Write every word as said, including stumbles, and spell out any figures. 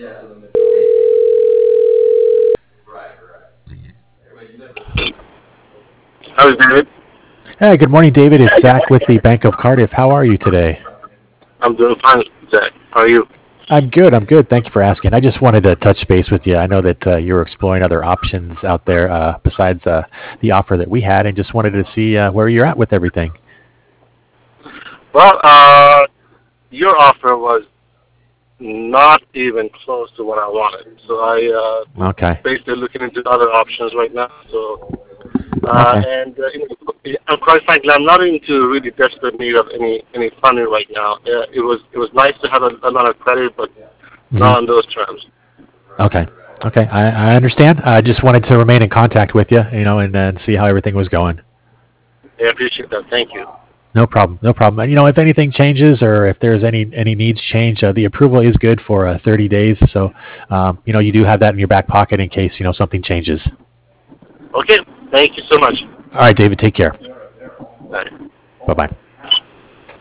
How is David? Hey, good morning, David. It's Zach with the Bank of Cardiff. How are you today? I'm doing fine, Zach. How are you? I'm good. I'm good. Thank you for asking. I just wanted to touch base with you. I know that uh, you're exploring other options out there uh, besides uh, the offer that we had, and just wanted to see uh, where you're at with everything. Well, uh, your offer was not even close to what I wanted. So I uh, Okay. basically looking into other options right now. So uh, Okay. and uh, you know, I'm quite frankly, I'm not into really desperate need of any any funding right now. Uh, it was it was nice to have a, a lot of credit, but hmm not on those terms. Okay. Okay. I, I understand. I just wanted to remain in contact with you, you know, and, and see how everything was going. I appreciate that. Thank you. No problem. No problem. And, you know, if anything changes or if there's any any needs change, uh, the approval is good for uh, thirty days. So, um, you know, you do have that in your back pocket in case, you know, something changes. Okay. Thank you so much. All right, David, take care. Bye. Bye-bye.